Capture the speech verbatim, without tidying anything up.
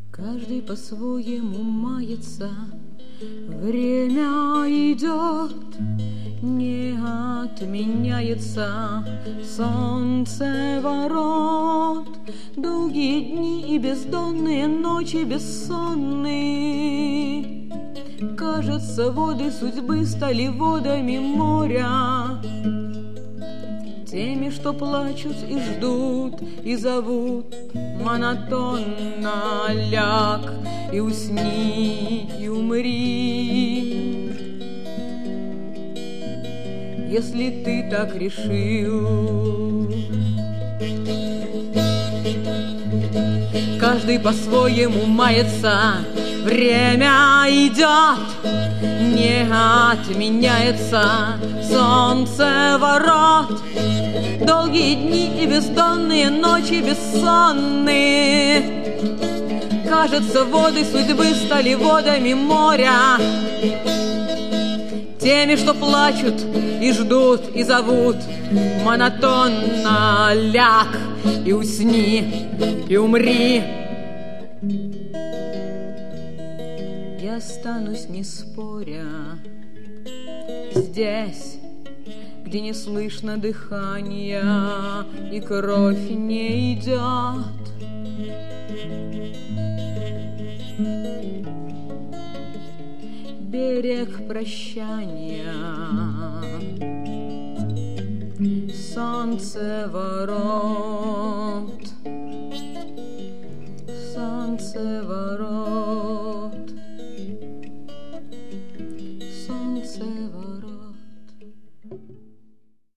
Каждый по-своему мается, время идет, не отменяется солнце ворот. Долгие дни и бездонные ночи бессонные, кажется, воды судьбы стали водами моря, теми, что плачут и ждут, и зовут монотонно: ляг и усни, и умри. Если ты так решил. Каждый по-своему мается, время идет, не отменяется солнце ворот. Долгие дни и бездонные ночи бессонные, кажется, воды судьбы стали водами моря, теми, что плачут и ждут, и зовут монотонно: ляг и усни, и умри. Я останусь, не споря, здесь, где не слышно дыхания и кровь не идет. Берег прощания, солнце ворот, солнце ворот.